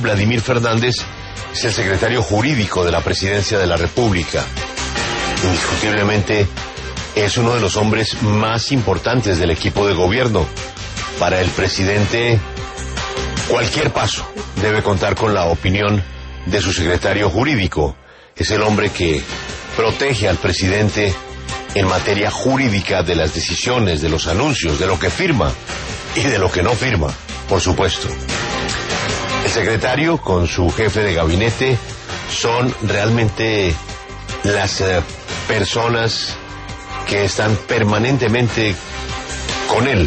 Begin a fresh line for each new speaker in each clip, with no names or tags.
Vladimir Fernández es el secretario jurídico de la Presidencia de la República. Indiscutiblemente es uno de los hombres más importantes del equipo de gobierno. Para el presidente, cualquier paso debe contar con la opinión de su secretario jurídico. Es el hombre que protege al presidente en materia jurídica de las decisiones, de los anuncios, de lo que firma y de lo que no firma, por supuesto. El secretario con su jefe de gabinete son realmente las personas que están permanentemente con él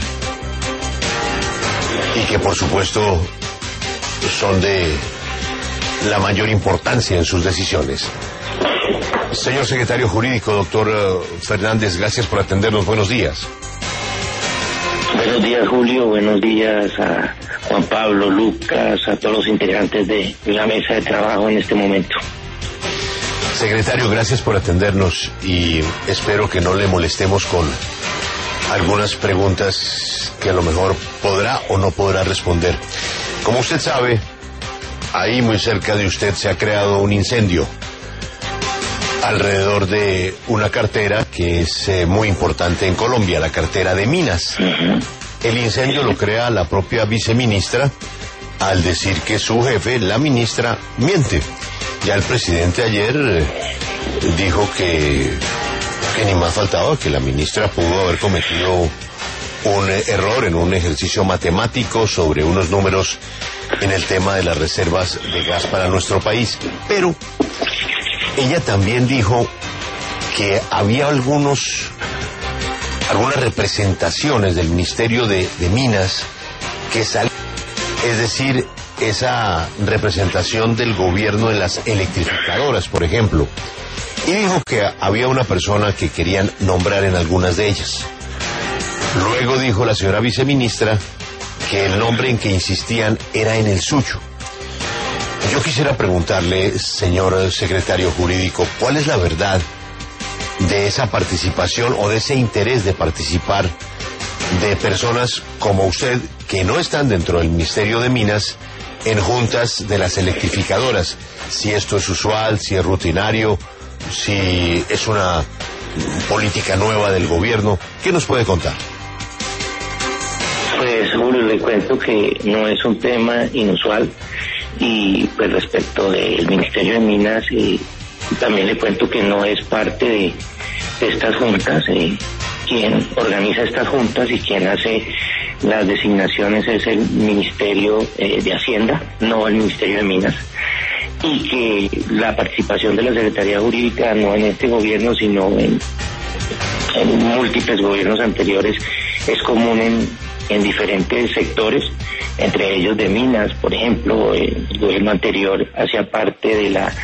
y que por supuesto son de la mayor importancia en sus decisiones. Señor secretario jurídico, doctor Fernández, gracias por atendernos. Buenos días.
Buenos días, Julio. Buenos días a Juan Pablo, Lucas, a todos los integrantes de la mesa de trabajo en este momento.
Secretario, gracias por atendernos y espero que no le molestemos con algunas preguntas que a lo mejor podrá o no podrá responder. Como usted sabe, ahí muy cerca de usted se ha creado un incendio alrededor de una cartera que es muy importante en Colombia, la cartera de minas. El incendio lo crea la propia viceministra al decir que su jefe, la ministra, miente. Ya el presidente ayer dijo que ni más faltaba, que la ministra pudo haber cometido un error en un ejercicio matemático sobre unos números en el tema de las reservas de gas para nuestro país. Pero ella también dijo que había algunas representaciones del Ministerio de Minas que salían, es decir, esa representación del gobierno en las electrificadoras, por ejemplo, y dijo que había una persona que querían nombrar en algunas de ellas. Luego dijo la señora viceministra que el nombre en que insistían era en el suyo. Yo quisiera preguntarle, señor secretario jurídico, ¿cuál es la verdad de esa participación o de ese interés de participar de personas como usted que no están dentro del Ministerio de Minas en juntas de las electrificadoras? Si esto es usual, si es rutinario, si es una política nueva del gobierno, ¿qué nos puede contar?
Pues, Julio, le cuento que no es un tema inusual. Y pues respecto del Ministerio de Minas, también le cuento que no es parte de estas juntas. Quien organiza estas juntas y quien hace las designaciones es el Ministerio de Hacienda, no el Ministerio de Minas. Y que la participación de la Secretaría Jurídica, no en este gobierno, sino en múltiples gobiernos anteriores, es común en diferentes sectores, entre ellos de minas. Por ejemplo, el gobierno anterior hacía parte de la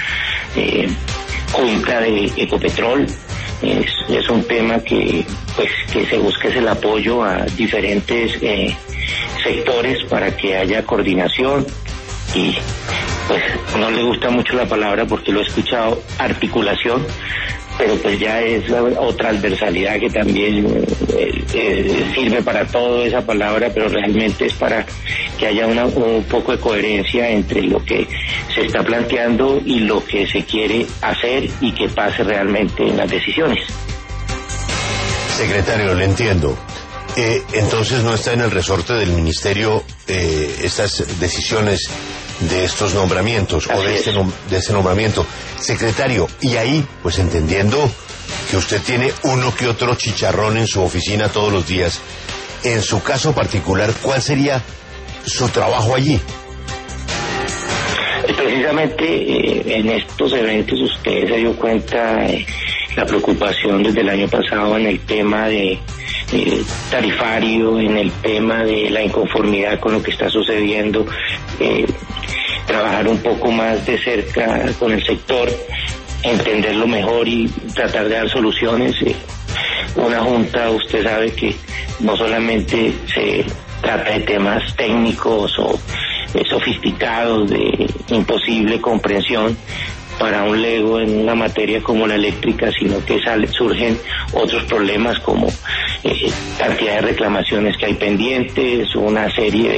Junta de Ecopetrol. Es un tema que se busca es el apoyo a diferentes sectores para que haya coordinación y pues no le gusta mucho la palabra porque lo he escuchado, articulación, pero pues ya es otra transversalidad que también sirve para todo esa palabra, pero realmente es para que haya un poco de coherencia entre lo que se está planteando y lo que se quiere hacer y que pase realmente en las decisiones.
Secretario, le entiendo. Entonces no está en el resorte del ministerio estas decisiones de estos nombramientos o de ese nombramiento. Secretario, y ahí, pues entendiendo que usted tiene uno que otro chicharrón en su oficina todos los días, en su caso particular, ¿cuál sería su trabajo allí?
Precisamente en estos eventos usted se dio cuenta la preocupación desde el año pasado en el tema de tarifario, en el tema de la inconformidad con lo que está sucediendo, trabajar un poco más de cerca con el sector, entenderlo mejor y tratar de dar soluciones. Una junta, usted sabe que no solamente se trata de temas técnicos o sofisticados de imposible comprensión para un lego en una materia como la eléctrica, sino que surgen otros problemas como cantidad de reclamaciones que hay pendientes, una serie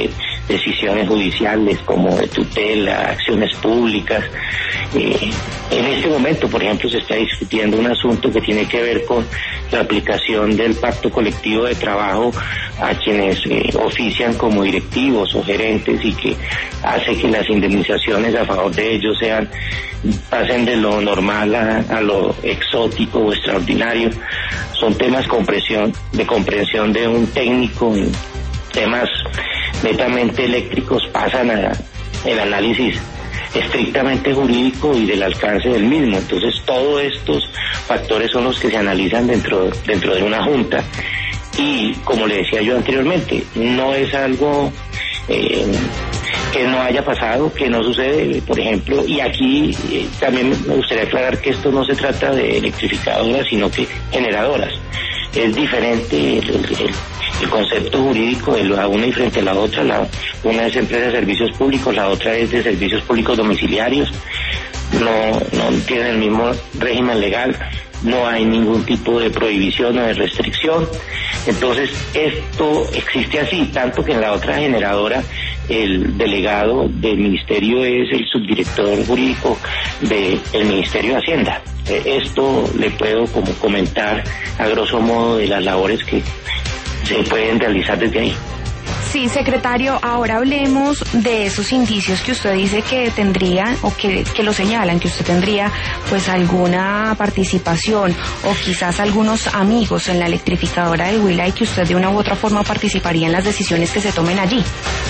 decisiones judiciales como de tutela, acciones públicas. En este momento, por ejemplo, se está discutiendo un asunto que tiene que ver con la aplicación del pacto colectivo de trabajo a quienes ofician como directivos o gerentes, y que hace que las indemnizaciones a favor de ellos pasen de lo normal a lo exótico o extraordinario. Son temas de comprensión de un técnico. Temas netamente eléctricos pasan el análisis estrictamente jurídico y del alcance del mismo. Entonces, todos estos factores son los que se analizan dentro de una junta, y como le decía yo anteriormente, no es algo que no haya pasado, que no sucede, por ejemplo, y aquí también me gustaría aclarar que esto no se trata de electrificadoras, sino que generadoras. Es diferente el concepto jurídico de la una y frente a la otra. Una es empresa de servicios públicos, la otra es de servicios públicos domiciliarios. No tienen el mismo régimen legal, no hay ningún tipo de prohibición o de restricción. Entonces, esto existe así, tanto que en la otra generadora el delegado del ministerio es el subdirector jurídico del Ministerio de Hacienda. Esto le puedo como comentar a grosso modo de las labores que se pueden realizar desde ahí.
Sí, secretario, ahora hablemos de esos indicios que usted dice que tendrían, o que lo señalan, que usted tendría pues alguna participación o quizás algunos amigos en la electrificadora del Huila, y que usted de una u otra forma participaría en las decisiones que se tomen allí.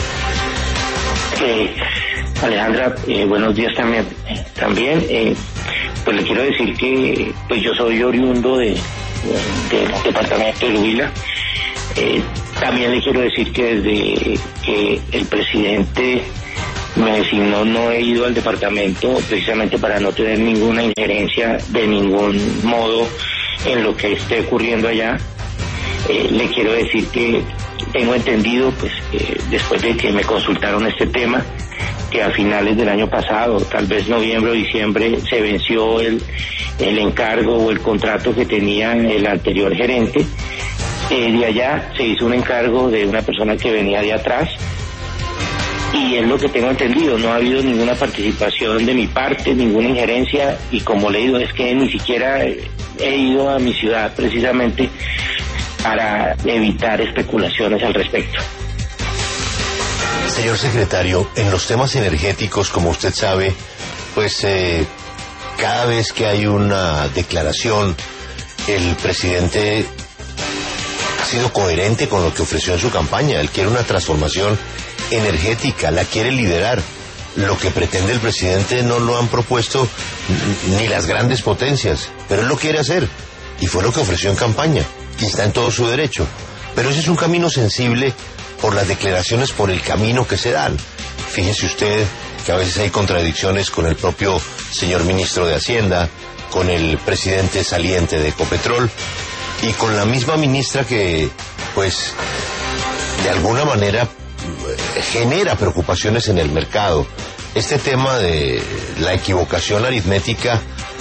Alejandra, buenos días también. Pues le quiero decir que pues yo soy oriundo del departamento del Huila. También le quiero decir que desde que el presidente me designó no he ido al departamento, precisamente para no tener ninguna injerencia de ningún modo en lo que esté ocurriendo allá. Le quiero decir que tengo entendido, pues después de que me consultaron este tema, que a finales del año pasado, tal vez noviembre o diciembre, se venció el encargo o el contrato que tenía el anterior gerente. De allá se hizo un encargo de una persona que venía de atrás, y es lo que tengo entendido. No ha habido ninguna participación de mi parte, ninguna injerencia, y como le digo, es que ni siquiera he ido a mi ciudad precisamente para evitar especulaciones al respecto.
Señor secretario, en los temas energéticos, como usted sabe, pues cada vez que hay una declaración, el presidente ha sido coherente con lo que ofreció en su campaña. Él quiere una transformación energética, la quiere liderar. Lo que pretende el presidente no lo han propuesto ni las grandes potencias, pero él lo quiere hacer, y fue lo que ofreció en campaña, y está en todo su derecho. Pero ese es un camino sensible por las declaraciones, por el camino que se dan. Fíjese usted que a veces hay contradicciones con el propio señor ministro de Hacienda, con el presidente saliente de Ecopetrol y con la misma ministra que, pues, de alguna manera genera preocupaciones en el mercado. Este tema de la equivocación aritmética,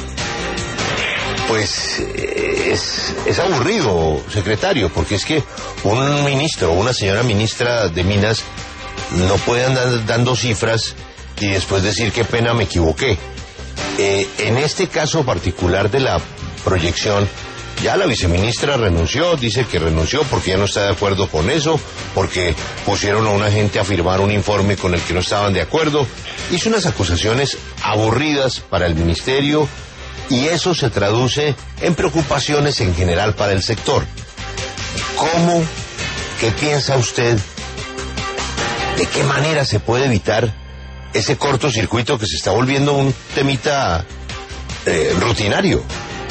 pues es aburrido, secretario, porque es que un ministro o una señora ministra de Minas no puede andar dando cifras y después decir qué pena, me equivoqué. En este caso particular de la proyección, ya la viceministra renunció, dice que renunció porque ya no está de acuerdo con eso, porque pusieron a una gente a firmar un informe con el que no estaban de acuerdo. Hizo unas acusaciones aburridas para el ministerio, y eso se traduce en preocupaciones en general para el sector. ¿Cómo? ¿Qué piensa usted? ¿De qué manera se puede evitar ese cortocircuito que se está volviendo un temita rutinario?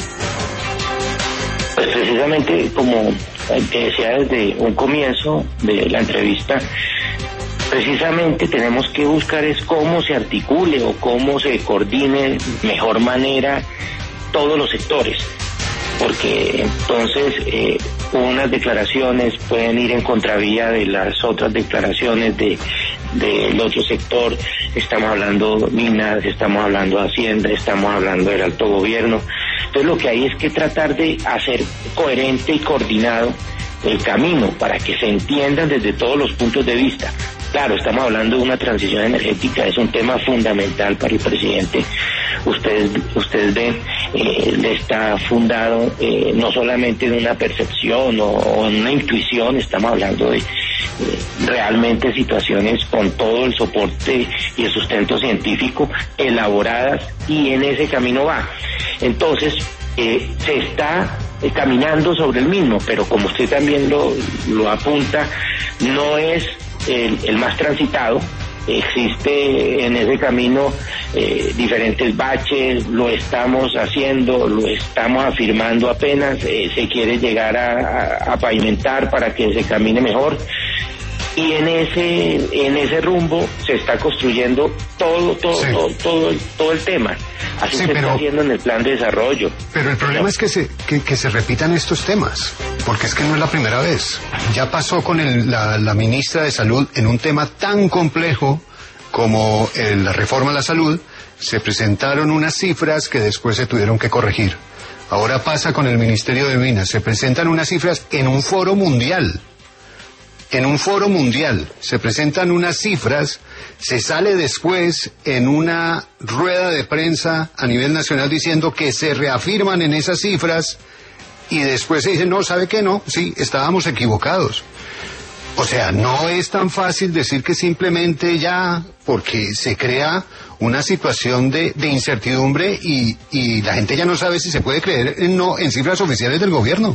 Pues precisamente, como te decía desde un comienzo de la entrevista, precisamente tenemos que buscar es cómo se articule o cómo se coordine de mejor manera todos los sectores, porque entonces unas declaraciones pueden ir en contravía de las otras declaraciones del otro sector. Estamos hablando minas, estamos hablando Hacienda, estamos hablando del alto gobierno. Entonces lo que hay es que tratar de hacer coherente y coordinado el camino para que se entiendan desde todos los puntos de vista. Claro, estamos hablando de una transición energética, es un tema fundamental para el presidente. Ustedes ven, está fundado no solamente en una percepción o en una intuición, estamos hablando de realmente situaciones con todo el soporte y el sustento científico elaboradas, y en ese camino va. Entonces, se está caminando sobre el mismo, pero como usted también lo apunta, no es el más transitado. Existe en ese camino diferentes baches, lo estamos haciendo, lo estamos afirmando apenas, se quiere llegar a pavimentar para que se camine mejor, y en ese rumbo se está construyendo todo el tema. Así se está haciendo en el plan de desarrollo.
Pero el problema es que se repitan estos temas, porque es que no es la primera vez. Ya pasó con la ministra de Salud en un tema tan complejo como la reforma a la salud. Se presentaron unas cifras que después se tuvieron que corregir. Ahora pasa con el Ministerio de Minas. Se presentan unas cifras en un foro mundial. En un foro mundial se presentan unas cifras, se sale después en una rueda de prensa a nivel nacional diciendo que se reafirman en esas cifras, y después se dice, no, ¿sabe qué? No, sí, estábamos equivocados. O sea, no es tan fácil decir que simplemente ya, porque se crea una situación de incertidumbre y la gente ya no sabe si se puede creer en cifras oficiales del gobierno.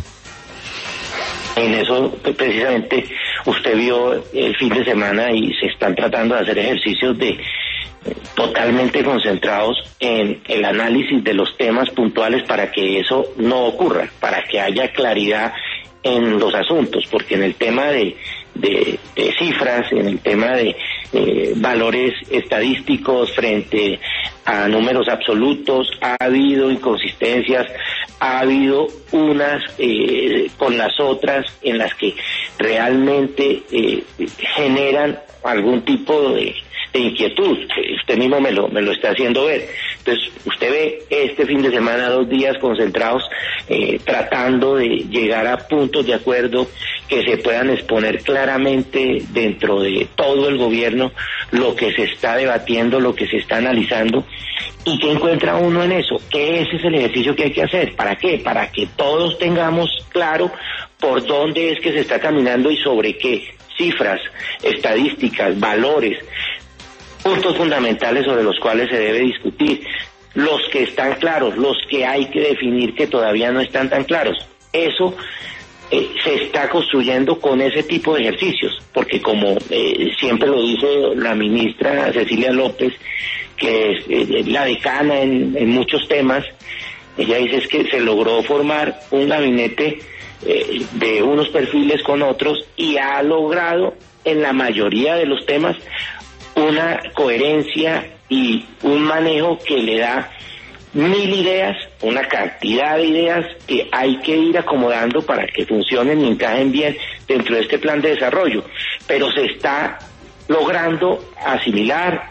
En eso, precisamente, usted vio el fin de semana y se están tratando de hacer ejercicios totalmente concentrados en el análisis de los temas puntuales para que eso no ocurra, para que haya claridad en los asuntos, porque en el tema de cifras, en el tema de valores estadísticos frente a números absolutos, ha habido inconsistencias, ha habido unas con las otras en las que realmente generan algún tipo de inquietud. Usted mismo me lo está haciendo ver. Entonces, usted ve este fin de semana 2 días concentrados tratando de llegar a puntos de acuerdo que se puedan exponer claramente dentro de todo el gobierno lo que se está debatiendo, lo que se está analizando. ¿Y qué encuentra uno en eso? Que ese es el ejercicio que hay que hacer. ¿Para qué? Para que todos tengamos claro por dónde es que se está caminando y sobre qué cifras, estadísticas, valores, puntos fundamentales sobre los cuales se debe discutir. Los que están claros, los que hay que definir que todavía no están tan claros. Eso se está construyendo con ese tipo de ejercicios, porque como siempre lo dice la ministra Cecilia López, que es la decana en muchos temas, ella dice es que se logró formar un gabinete de unos perfiles con otros y ha logrado en la mayoría de los temas una coherencia y un manejo que le da 1000 ideas, una cantidad de ideas que hay que ir acomodando para que funcionen y encajen bien dentro de este plan de desarrollo, pero se está logrando asimilar,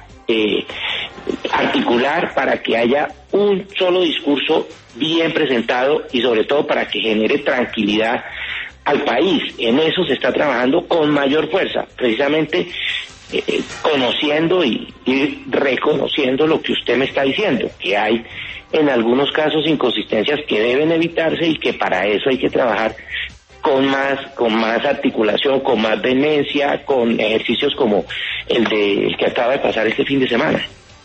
articular para que haya un solo discurso bien presentado y sobre todo para que genere tranquilidad al país. En eso se está trabajando con mayor fuerza, precisamente conociendo y reconociendo lo que usted me está diciendo, que hay en algunos casos inconsistencias que deben evitarse y que para eso hay que trabajar con más articulación, con más vehemencia, con ejercicios como el que acaba de pasar este fin de semana.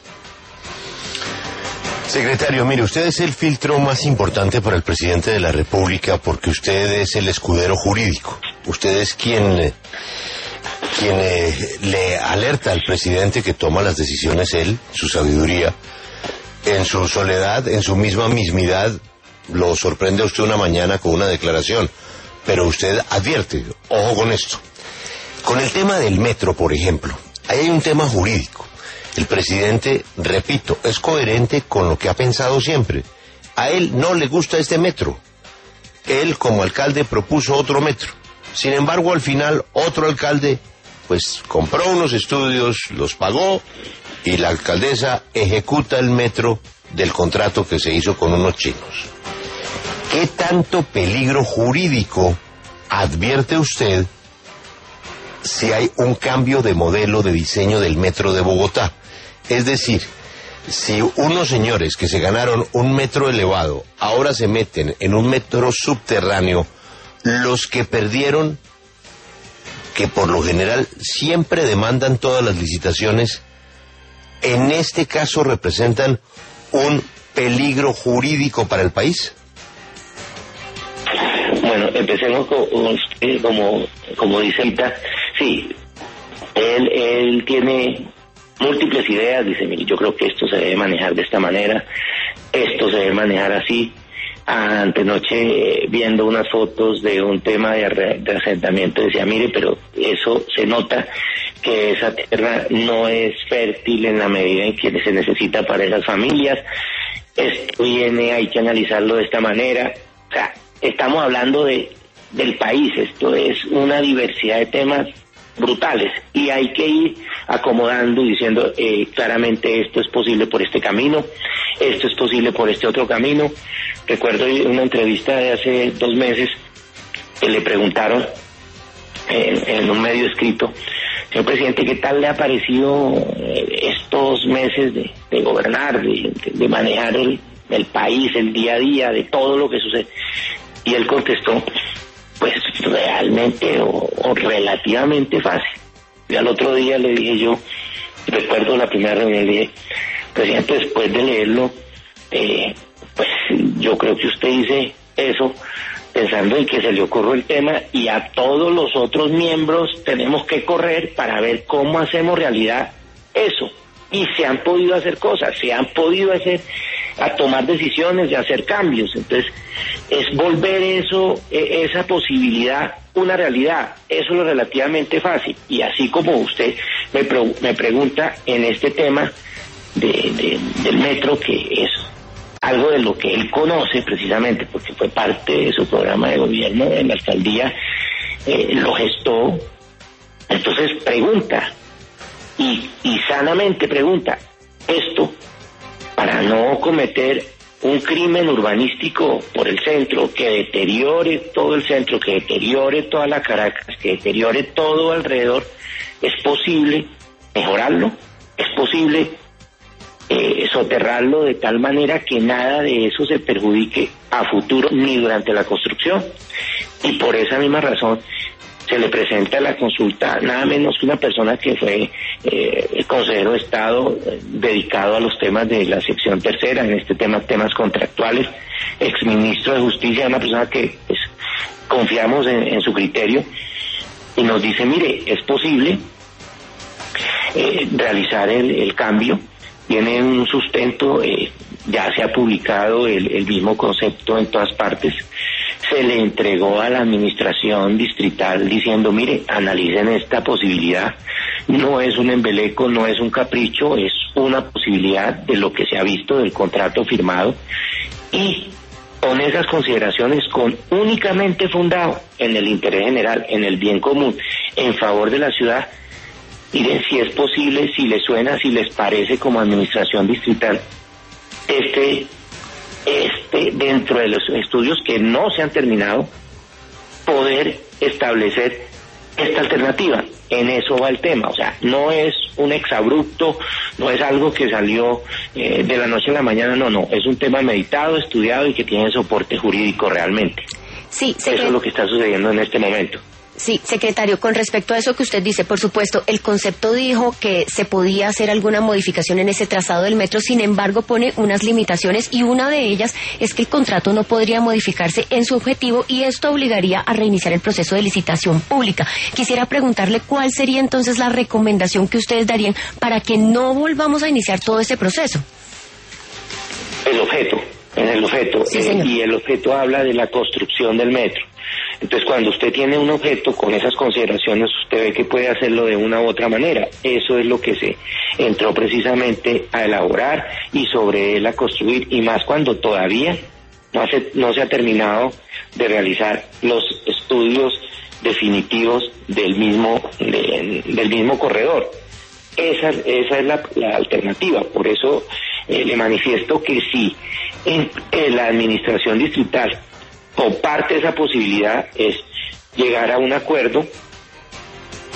Secretario, mire, usted es el filtro más importante para el presidente de la República porque usted es el escudero jurídico. Usted es quien le alerta al presidente que toma las decisiones él, su sabiduría. En su soledad, en su mismidad, lo sorprende a usted una mañana con una declaración, pero usted advierte, ojo con esto. Con el tema del metro, por ejemplo, ahí hay un tema jurídico. El presidente, repito, es coherente con lo que ha pensado siempre. A él no le gusta este metro. Él, como alcalde, propuso otro metro. Sin embargo, al final, otro alcalde, pues, compró unos estudios, los pagó, y la alcaldesa ejecuta el metro del contrato que se hizo con unos chinos. ¿Qué tanto peligro jurídico advierte usted si hay un cambio de modelo de diseño del metro de Bogotá. Es decir, si unos señores que se ganaron un metro elevado ahora se meten en un metro subterráneo, los que perdieron, que por lo general siempre demandan todas las licitaciones, en este caso representan un peligro jurídico para el país.
Bueno, empecemos con usted, como dice ahorita. Sí, él tiene múltiples ideas. Dice, mire, yo creo que esto se debe manejar de esta manera, esto se debe manejar así. Antenoche, viendo unas fotos de un tema de asentamiento, decía, mire, pero eso se nota que esa tierra no es fértil en la medida en que se necesita para esas familias. Esto hay que analizarlo de esta manera. O sea, estamos hablando del país, esto es una diversidad de temas brutales y hay que ir acomodando y diciendo claramente esto es posible por este camino, esto es posible por este otro camino. Recuerdo una entrevista de hace 2 meses que le preguntaron en un medio escrito, señor presidente, ¿qué tal le ha parecido estos meses de gobernar, de manejar el país, el día a día, de todo lo que sucede? Y él contestó, pues realmente o relativamente fácil. Y al otro día le dije yo, recuerdo la primera reunión, le dije, presidente, después de leerlo, pues yo creo que usted dice eso pensando en que se le ocurrió el tema y a todos los otros miembros tenemos que correr para ver cómo hacemos realidad eso. Y se han podido hacer cosas, se han podido a tomar decisiones y hacer cambios. Entonces, es volver esa posibilidad una realidad. Eso es lo relativamente fácil. Y así como usted me pregunta en este tema del metro, que es algo de lo que él conoce precisamente, porque fue parte de su programa de gobierno en la alcaldía, lo gestó. Entonces pregunta, y sanamente pregunta, esto para no cometer un crimen urbanístico por el centro que deteriore todo el centro, que deteriore toda la Caracas, que deteriore todo alrededor, ¿es posible mejorarlo? ¿Es posible soterrarlo de tal manera que nada de eso se perjudique a futuro ni durante la construcción? Y por esa misma razón se le presenta la consulta nada menos que una persona que fue consejero de Estado dedicado a los temas de la sección tercera, en este tema, temas contractuales, exministro de Justicia, una persona que pues, confiamos en su criterio, y nos dice, mire, es posible realizar el cambio, tiene un sustento, ya se ha publicado el mismo concepto en todas partes, se le entregó a la administración distrital diciendo, mire, analicen esta posibilidad, no es un embeleco, no es un capricho, es una posibilidad de lo que se ha visto del contrato firmado, y con esas consideraciones, únicamente fundado en el interés general, en el bien común, en favor de la ciudad, miren si es posible, si les suena, si les parece como administración distrital, dentro de los estudios que no se han terminado, poder establecer esta alternativa. En eso va el tema, o sea, no es un exabrupto, no es algo que salió de la noche a la mañana, no, es un tema meditado, estudiado y que tiene soporte jurídico realmente.
Sí,
eso es lo que está sucediendo en este momento.
Sí, secretario, con respecto a eso que usted dice, por supuesto, el concepto dijo que se podía hacer alguna modificación en ese trazado del metro, sin embargo pone unas limitaciones y una de ellas es que el contrato no podría modificarse en su objetivo y esto obligaría a reiniciar el proceso de licitación pública. Quisiera preguntarle cuál sería entonces la recomendación que ustedes darían para que no volvamos a iniciar todo ese proceso.
En el objeto,
sí,
y el objeto habla de la construcción del metro. Entonces, cuando usted tiene un objeto con esas consideraciones, usted ve que puede hacerlo de una u otra manera. Eso es lo que se entró precisamente a elaborar y sobre él a construir, y más cuando todavía no se ha terminado de realizar los estudios definitivos del mismo corredor. Esa es la alternativa. Por eso le manifiesto que si en la administración distrital comparte esa posibilidad, es llegar a un acuerdo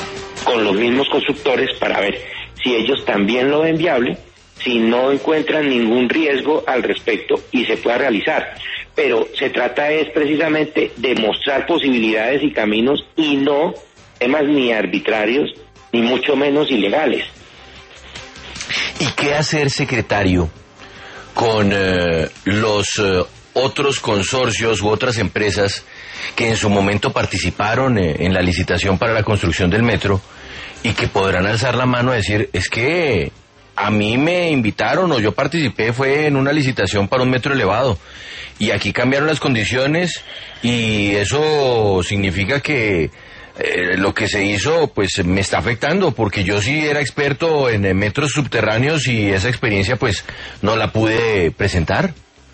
con los mismos constructores para ver si ellos también lo ven viable, si no encuentran ningún riesgo al respecto y se pueda realizar. Pero se trata es precisamente de mostrar posibilidades y caminos y no temas ni arbitrarios ni mucho menos ilegales.
¿Y qué hacer, secretario, con los otros consorcios u otras empresas que en su momento participaron en la licitación para la construcción del metro y que podrán alzar la mano a decir, es que a mí me invitaron o yo participé, fue en una licitación para un metro elevado y aquí cambiaron las condiciones y eso significa que lo que se hizo pues me está afectando porque yo sí era experto en metros subterráneos y esa experiencia pues no la pude presentar?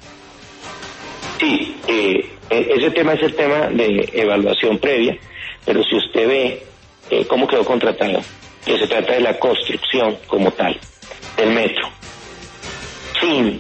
Sí, ese tema es el tema de evaluación previa, pero si usted ve cómo quedó contratado, que se trata de la construcción como tal del metro, sin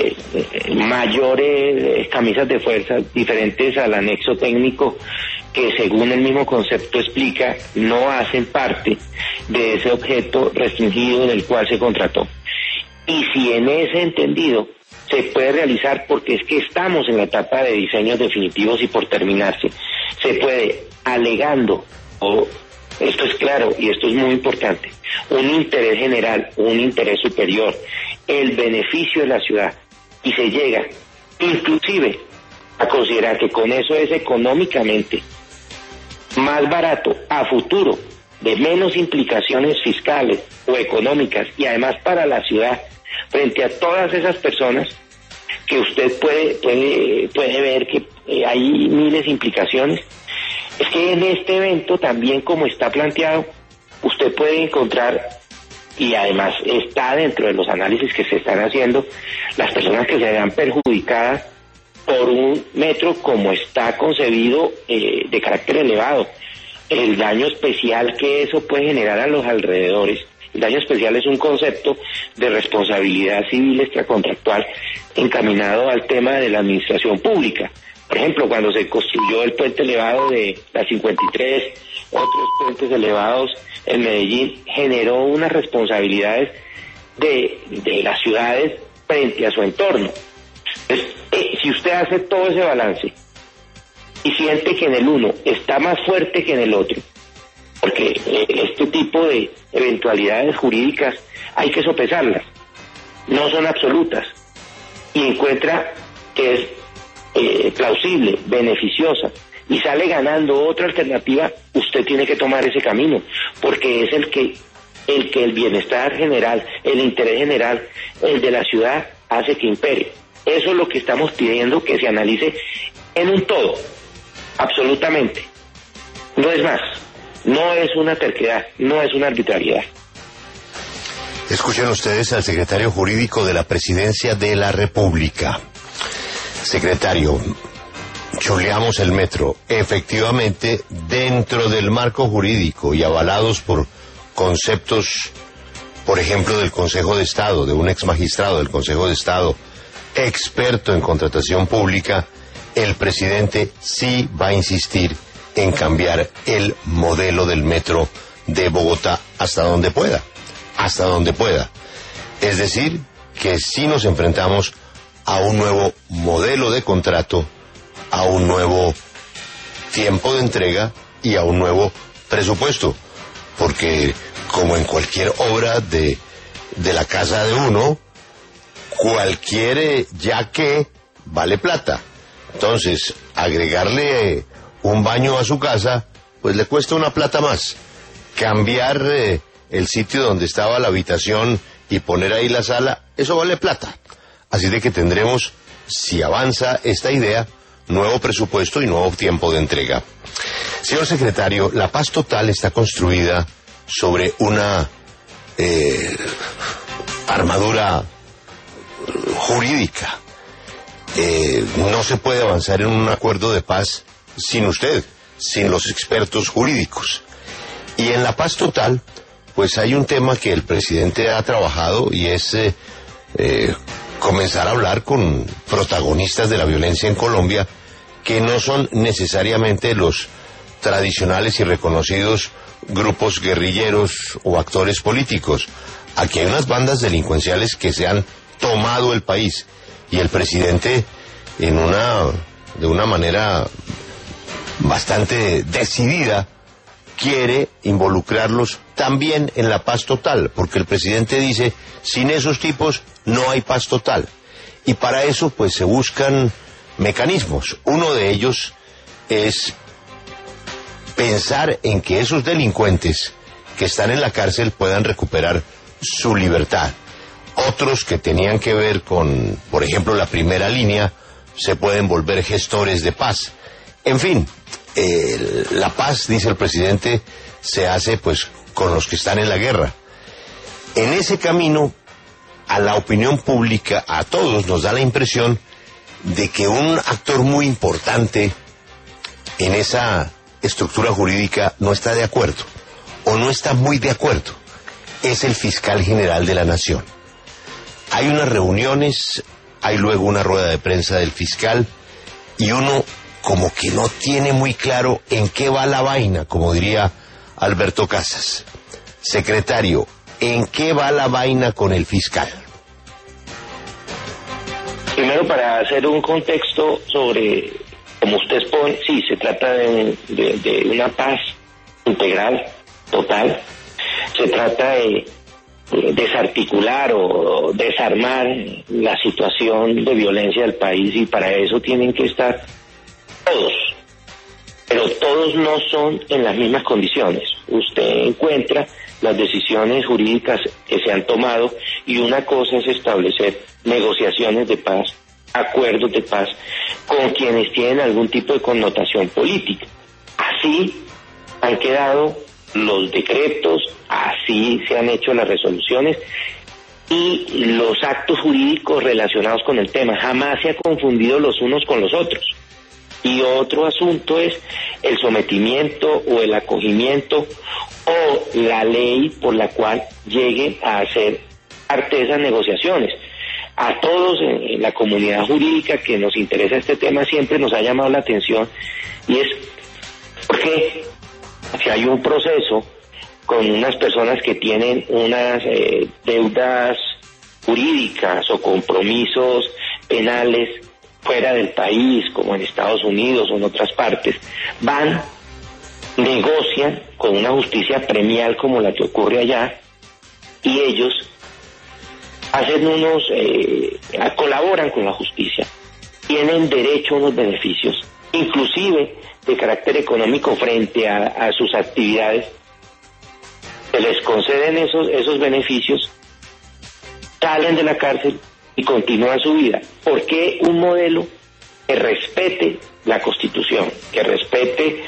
mayores camisas de fuerza diferentes al anexo técnico que según el mismo concepto explica no hacen parte de ese objeto restringido del cual se contrató. Y si en ese entendido se puede realizar, porque es que estamos en la etapa de diseños definitivos y por terminarse, se puede, alegando, esto es claro y esto es muy importante, un interés general, un interés superior, el beneficio de la ciudad, y se llega inclusive a considerar que con eso es económicamente más barato a futuro, de menos implicaciones fiscales o económicas y además para la ciudad, frente a todas esas personas que usted puede ver que hay miles de implicaciones. Es que en este evento también, como está planteado, usted puede encontrar, y además está dentro de los análisis que se están haciendo, las personas que se vean perjudicadas por un metro como está concebido de carácter elevado. El daño especial que eso puede generar a los alrededores. El daño especial es un concepto de responsabilidad civil extracontractual encaminado al tema de la administración pública. Por ejemplo, cuando se construyó el puente elevado de la 53, otros puentes elevados en Medellín, generó unas responsabilidades de las ciudades frente a su entorno. Entonces, si usted hace todo ese balance y siente que en el uno está más fuerte que en el otro, porque este tipo de eventualidades jurídicas hay que sopesarlas, no son absolutas, y encuentra que es plausible, beneficiosa, y sale ganando otra alternativa, usted tiene que tomar ese camino, porque es el que el bienestar general, el interés general, el de la ciudad, hace que impere. Eso es lo que estamos pidiendo, que se analice en un todo, absolutamente. No es más, no es una terquedad, no es una arbitrariedad.
Escuchen ustedes al secretario jurídico de la Presidencia de la República. Secretario, chuleamos el metro. Efectivamente, dentro del marco jurídico y avalados por conceptos, por ejemplo, del Consejo de Estado, de un ex magistrado del Consejo de Estado, experto en contratación pública, el presidente sí va a insistir en cambiar el modelo del metro de Bogotá hasta donde pueda. Hasta donde pueda. Es decir, que sí nos enfrentamos a un nuevo modelo de contrato, a un nuevo tiempo de entrega y a un nuevo presupuesto. Porque, como en cualquier obra de la casa de uno, cualquier ya que vale plata. Entonces, agregarle un baño a su casa, pues le cuesta una plata más. Cambiar el sitio donde estaba la habitación y poner ahí la sala, eso vale plata. Así de que tendremos, si avanza esta idea, nuevo presupuesto y nuevo tiempo de entrega. Señor secretario, la paz total está construida sobre una armadura jurídica. No se puede avanzar en un acuerdo de paz sin usted, sin los expertos jurídicos. Y en la paz total, pues hay un tema que el presidente ha trabajado y es comenzar a hablar con protagonistas de la violencia en Colombia que no son necesariamente los tradicionales y reconocidos grupos guerrilleros o actores políticos. Aquí hay unas bandas delincuenciales que se han tomado el país y el presidente de una manera bastante decidida quiere involucrarlos también en la paz total, porque el presidente dice, sin esos tipos no hay paz total. Y para eso pues se buscan mecanismos. Uno de ellos es pensar en que esos delincuentes que están en la cárcel puedan recuperar su libertad. Otros que tenían que ver con, por ejemplo, la primera línea, se pueden volver gestores de paz. En fin, la paz, dice el presidente, se hace pues con los que están en la guerra. En ese camino, a la opinión pública, a todos nos da la impresión de que un actor muy importante en esa estructura jurídica no está de acuerdo, o no está muy de acuerdo. Es el fiscal general de la Nación. Hay unas reuniones, hay luego una rueda de prensa del fiscal, y uno como que no tiene muy claro en qué va la vaina, como diría Alberto Casas. Secretario, ¿en qué va la vaina con el fiscal?
Primero, para hacer un contexto sobre, como usted expone, sí, se trata de una paz integral, total. Se trata de desarticular o desarmar la situación de violencia del país, y para eso tienen que estar todos, pero todos no son en las mismas condiciones. Usted encuentra las decisiones jurídicas que se han tomado, y una cosa es establecer negociaciones de paz, acuerdos de paz con quienes tienen algún tipo de connotación política. Así han quedado los decretos, así se han hecho las resoluciones y los actos jurídicos relacionados con el tema. Jamás se ha confundido los unos con los otros. Y otro asunto es el sometimiento o el acogimiento o la ley por la cual llegue a ser parte de esas negociaciones. A todos en la comunidad jurídica que nos interesa este tema siempre nos ha llamado la atención, y es porque si hay un proceso con unas personas que tienen unas deudas jurídicas o compromisos penales fuera del país, como en Estados Unidos o en otras partes, van, negocian con una justicia premial como la que ocurre allá, y ellos hacen colaboran con la justicia, tienen derecho a unos beneficios, inclusive de carácter económico frente a sus actividades. Se les conceden esos beneficios, salen de la cárcel y continúan su vida. ¿Por qué un modelo que respete la Constitución, que respete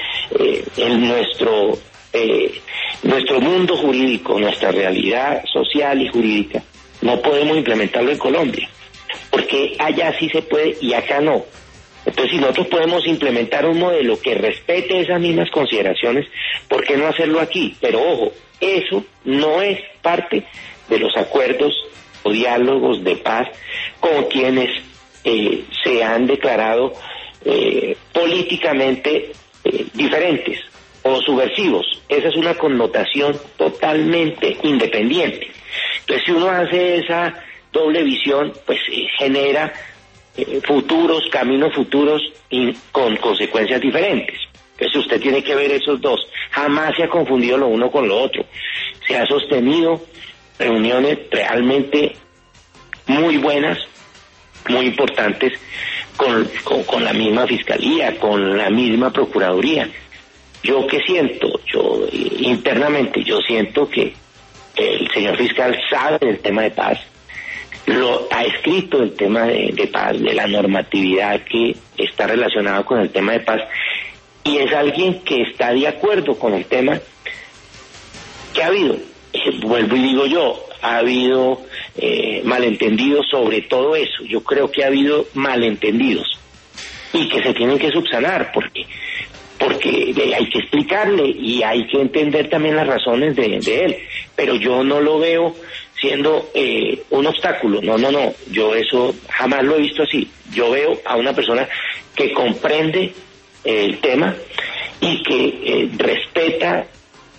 nuestro mundo jurídico, nuestra realidad social y jurídica, no podemos implementarlo en Colombia? Porque allá sí se puede y acá no. Entonces, si nosotros podemos implementar un modelo que respete esas mismas consideraciones, ¿por qué no hacerlo aquí? Pero ojo, eso no es parte de los acuerdos o diálogos de paz con quienes se han declarado políticamente diferentes o subversivos. Esa es una connotación totalmente independiente. Entonces, si uno hace esa doble visión, pues genera caminos futuros con consecuencias diferentes. Entonces usted tiene que ver esos dos. Jamás se ha confundido lo uno con lo otro. Se ha sostenido reuniones realmente muy buenas, muy importantes, con la misma fiscalía, con la misma procuraduría. Yo internamente siento que el señor fiscal sabe del tema de paz, lo ha escrito el tema de paz, de la normatividad que está relacionada con el tema de paz, y es alguien que está de acuerdo con el tema. ¿Qué ha habido? Vuelvo y digo yo, ha habido malentendidos sobre todo eso. Yo creo que ha habido malentendidos y que se tienen que subsanar, porque hay que explicarle y hay que entender también las razones de él, pero yo no lo veo siendo un obstáculo. No, yo eso jamás lo he visto así. Yo veo a una persona que comprende el tema y que respeta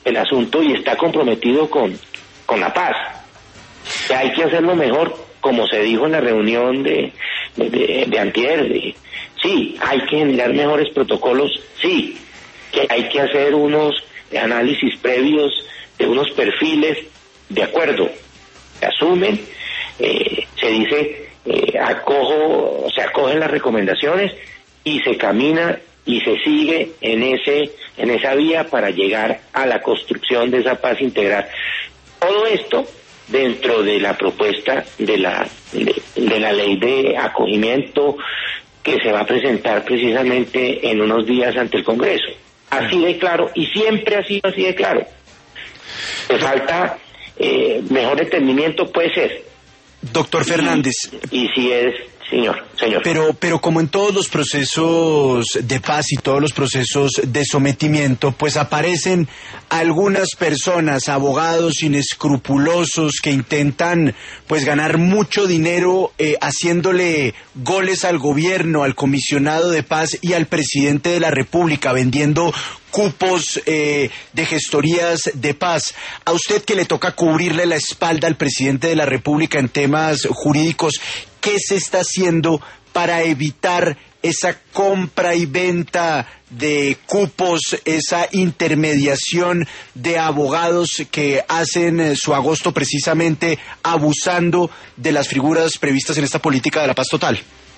el asunto y está comprometido con la paz. Que hay que hacerlo mejor, como se dijo en la reunión de antier. Sí, hay que generar mejores protocolos, sí, que hay que hacer unos análisis previos de unos perfiles, de acuerdo, se asumen, se dice, se acogen las recomendaciones y se camina y se sigue en esa vía para llegar a la construcción de esa paz integral. Todo esto dentro de la propuesta de la ley de acogimiento que se va a presentar precisamente en unos días ante el Congreso. Así de claro, y siempre ha sido así de claro. Le falta mejor entendimiento, puede ser.
Doctor Fernández.
Y si es, señor.
Pero como en todos los procesos de paz y todos los procesos de sometimiento, pues aparecen algunas personas, abogados inescrupulosos que intentan pues ganar mucho dinero haciéndole goles al gobierno, al comisionado de paz y al presidente de la República, vendiendo cupos de gestorías de paz. A usted que le toca cubrirle la espalda al presidente de la República en temas jurídicos, ¿qué se está haciendo para evitar esa compra y venta de cupos, esa intermediación de abogados que hacen su agosto precisamente abusando de las figuras previstas en esta política de la paz total?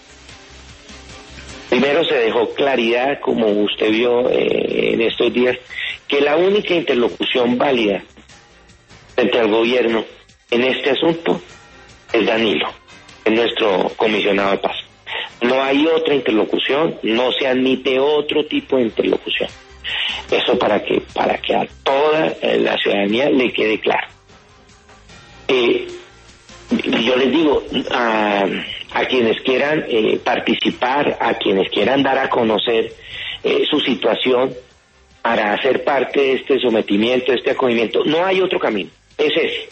Primero se dejó claridad, como usted vio en estos días, que la única interlocución válida frente al gobierno en este asunto es Danilo, es nuestro comisionado de paz. No hay otra interlocución, no se admite otro tipo de interlocución. Eso para que a toda la ciudadanía le quede claro. Yo les digo a quienes quieran participar, a quienes quieran dar a conocer su situación para hacer parte de este sometimiento, de este acogimiento, no hay otro camino, es ese,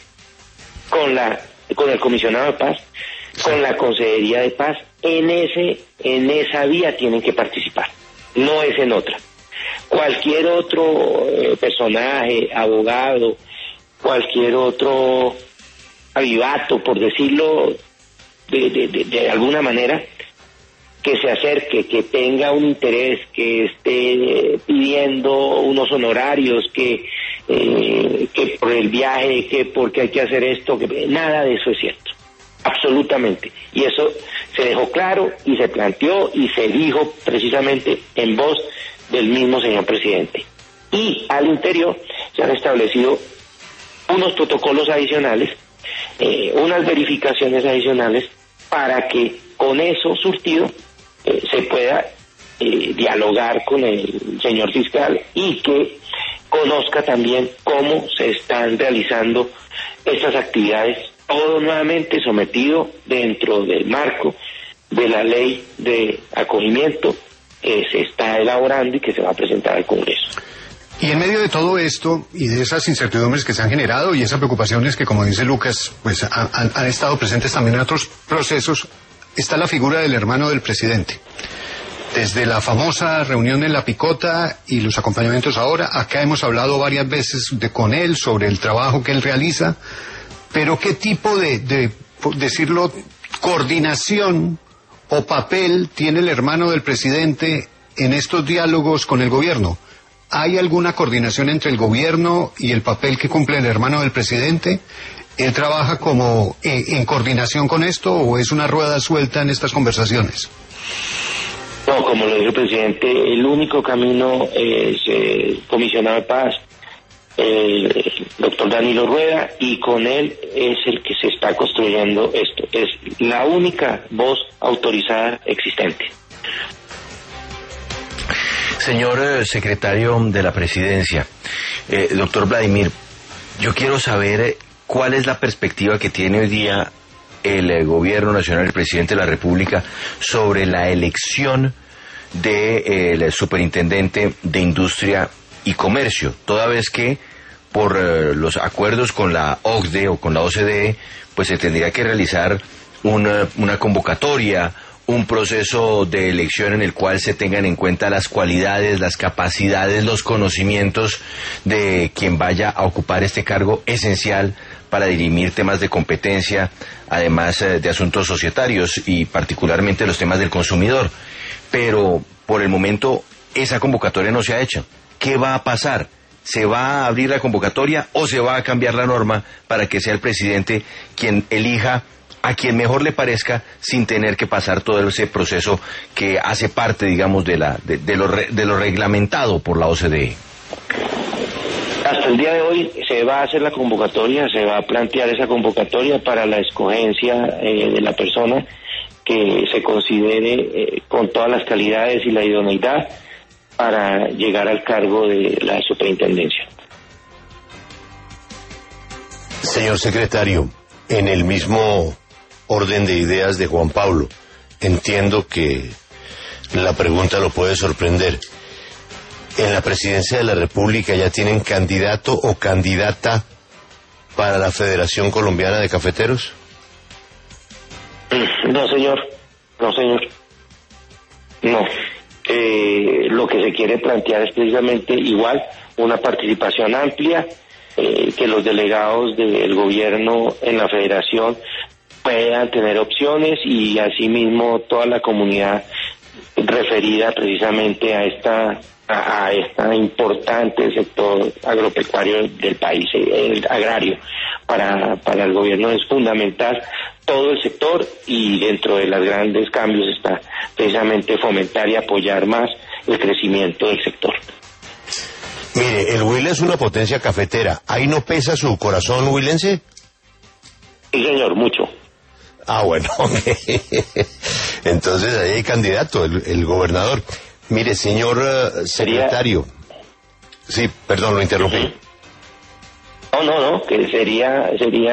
con el comisionado de paz, con la Consejería de Paz, en esa vía tienen que participar, no es en otra. Cualquier otro personaje, abogado, cualquier otro avivato, por decirlo de alguna manera, que se acerque, que tenga un interés, que esté pidiendo unos honorarios, que por el viaje, que porque hay que hacer esto, que nada de eso es cierto, absolutamente. Y eso se dejó claro y se planteó y se dijo precisamente en voz del mismo señor presidente. Y al interior se han establecido unos protocolos adicionales, unas verificaciones adicionales para que con eso surtido se pueda dialogar con el señor fiscal y que conozca también cómo se están realizando estas actividades, todo nuevamente sometido dentro del marco de la ley de acogimiento que se está elaborando y que se va a presentar al Congreso.
Y en medio de todo esto y de esas incertidumbres que se han generado y esas preocupaciones que, como dice Lucas, pues han estado presentes también en otros procesos, está la figura del hermano del presidente. Desde la famosa reunión en La Picota y los acompañamientos ahora, acá hemos hablado varias veces con él sobre el trabajo que él realiza, pero ¿qué tipo de decirlo, coordinación o papel tiene el hermano del presidente en estos diálogos con el gobierno? ¿Hay alguna coordinación entre el gobierno y el papel que cumple el hermano del presidente? ¿Él trabaja como en coordinación con esto o es una rueda suelta en estas conversaciones?
No, como lo dijo el presidente, el único camino es el comisionado de paz, el doctor Danilo Rueda, y con él es el que se está construyendo esto. Es la única voz autorizada existente.
Señor secretario de la Presidencia, doctor Vladimir, yo quiero saber cuál es la perspectiva que tiene hoy día el gobierno nacional, el presidente de la República, sobre la elección del superintendente de Industria y Comercio, toda vez que por los acuerdos con la OCDE o con la OCDE, pues se tendría que realizar una convocatoria, un proceso de elección en el cual se tengan en cuenta las cualidades, las capacidades, los conocimientos de quien vaya a ocupar este cargo esencial para dirimir temas de competencia, además de asuntos societarios y particularmente los temas del consumidor. Pero por el momento esa convocatoria no se ha hecho. ¿Qué va a pasar? ¿Se va a abrir la convocatoria o se va a cambiar la norma para que sea el presidente quien elija a quien mejor le parezca sin tener que pasar todo ese proceso que hace parte, digamos, de lo reglamentado por la OCDE?
Hasta el día de hoy se va a hacer la convocatoria, se va a plantear esa convocatoria para la escogencia de la persona que se considere con todas las calidades y la idoneidad para llegar al cargo de la superintendencia.
Señor secretario, en el mismo orden de ideas de Juan Pablo, entiendo que la pregunta lo puede sorprender. ¿En la presidencia de la República ya tienen candidato o candidata para la Federación Colombiana de Cafeteros?
No, señor. No. Lo que se quiere plantear es precisamente igual una participación amplia, que los delegados del gobierno en la federación puedan tener opciones y asimismo toda la comunidad referida precisamente a esta importante sector agropecuario del país, el agrario. Para el gobierno es fundamental todo el sector y dentro de los grandes cambios está precisamente fomentar y apoyar más el crecimiento del sector.
Mire, el Huila es una potencia cafetera. ¿Ahí no pesa su corazón huilense?
Sí, señor, mucho.
Ah, bueno, entonces ahí hay candidato, el gobernador. Mire, señor secretario. Sí, perdón, lo interrumpí.
No, que sería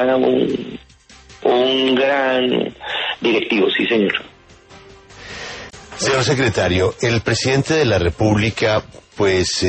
un gran directivo, sí, señor.
Señor secretario, el presidente de la República, pues,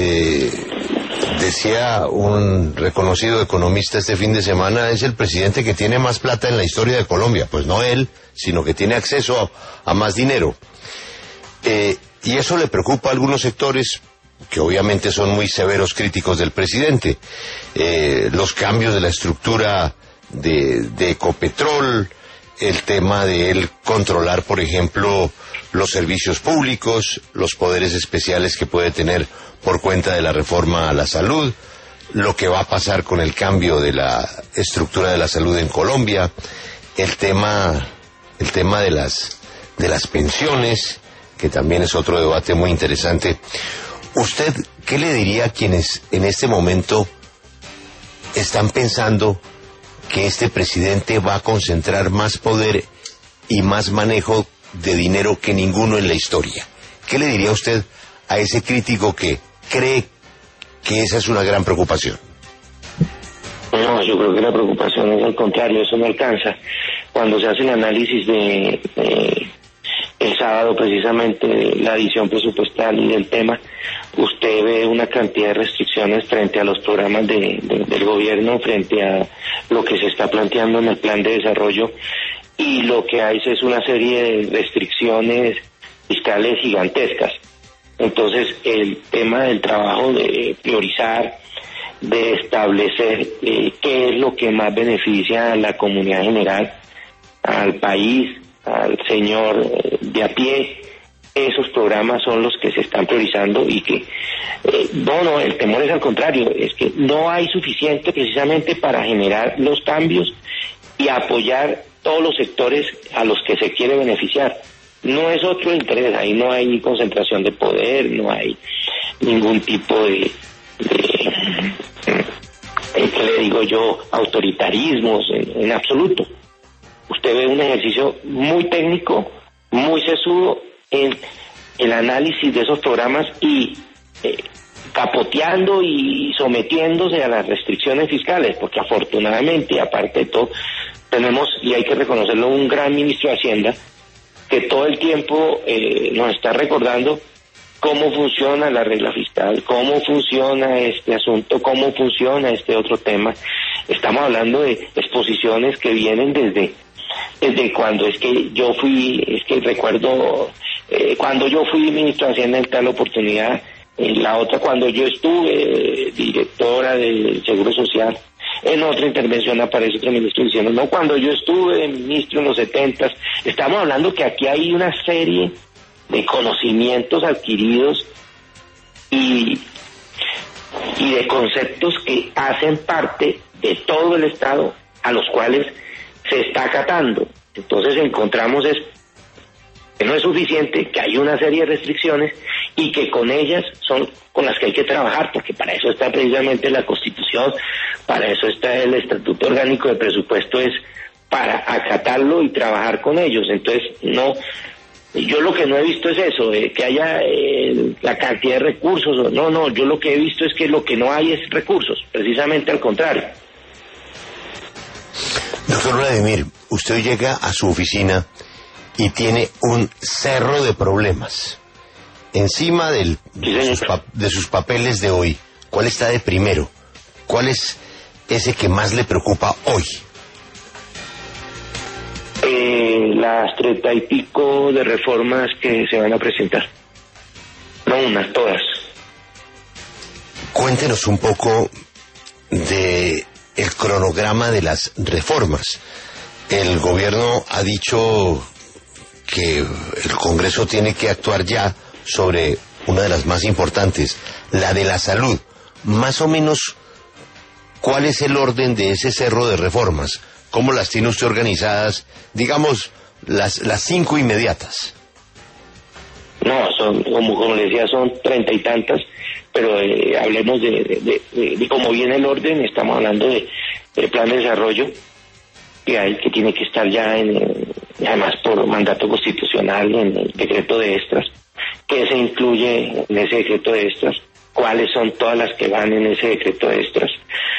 decía un reconocido economista este fin de semana, es el presidente que tiene más plata en la historia de Colombia. Pues no él, sino que tiene acceso a más dinero. Y eso le preocupa a algunos sectores que obviamente son muy severos críticos del presidente. Los cambios de la estructura de Ecopetrol, el tema de él controlar, por ejemplo, los servicios públicos, los poderes especiales que puede tener por cuenta de la reforma a la salud, lo que va a pasar con el cambio de la estructura de la salud en Colombia, el tema de las pensiones, que también es otro debate muy interesante. ¿Usted qué le diría a quienes en este momento están pensando que este presidente va a concentrar más poder y más manejo de dinero que ninguno en la historia? ¿Qué le diría usted a ese crítico que cree que esa es una gran preocupación?
No, yo creo que la preocupación es al contrario, eso no alcanza. Cuando se hace el análisis el sábado precisamente la adición presupuestal y del tema, usted ve una cantidad de restricciones frente a los programas del gobierno, frente a lo que se está planteando en el plan de desarrollo, y lo que hay es una serie de restricciones fiscales gigantescas. Entonces el tema del trabajo de priorizar, de establecer qué es lo que más beneficia a la comunidad general, al país, al señor de a pie, esos programas son los que se están priorizando y que el temor es al contrario, es que no hay suficiente precisamente para generar los cambios y apoyar todos los sectores a los que se quiere beneficiar. No es otro interés, ahí no hay concentración de poder, no hay ningún tipo de ¿qué le digo yo? Autoritarismos en absoluto. Usted ve un ejercicio muy técnico, muy sesudo en el análisis de esos programas y capoteando y sometiéndose a las restricciones fiscales, porque afortunadamente, aparte de todo, tenemos, y hay que reconocerlo, un gran ministro de Hacienda que todo el tiempo nos está recordando cómo funciona la regla fiscal, cómo funciona este asunto, cómo funciona este otro tema. Estamos hablando de exposiciones que vienen desde desde cuando recuerdo cuando yo fui ministro de Hacienda en tal oportunidad, la otra cuando yo estuve directora del Seguro Social, en otra intervención aparece otro ministro diciendo, no, cuando yo estuve de ministro en los 70s, estamos hablando que aquí hay una serie de conocimientos adquiridos y de conceptos que hacen parte de todo el Estado a los cuales se está acatando. Entonces encontramos que no es suficiente, que hay una serie de restricciones y que con ellas son con las que hay que trabajar, porque para eso está precisamente la Constitución, para eso está el Estatuto Orgánico de Presupuesto, es para acatarlo y trabajar con ellos. Entonces, no, yo lo que no he visto es eso, que haya la cantidad de recursos, no, yo lo que he visto es que lo que no hay es recursos, precisamente al contrario.
Doctor Vladimir, usted llega a su oficina y tiene un cerro de problemas. Encima de sus papeles de hoy, ¿cuál está de primero? ¿Cuál es ese que más le preocupa hoy?
Las 30 y pico de reformas que se van a presentar. No unas, todas.
Cuéntenos un poco de el cronograma de las reformas. El gobierno ha dicho que el Congreso tiene que actuar ya sobre una de las más importantes, la de la salud. Más o menos, ¿cuál es el orden de ese cerro de reformas? ¿Cómo las tiene usted organizadas? Digamos, las 5 inmediatas.
No, son, como le decía, son 30 y tantas, pero hablemos de cómo viene el orden. Estamos hablando del plan de desarrollo que tiene que estar ya además por mandato constitucional en el decreto de extras. ¿Qué se incluye en ese decreto de extras? ¿Cuáles son todas las que van en ese decreto de extras?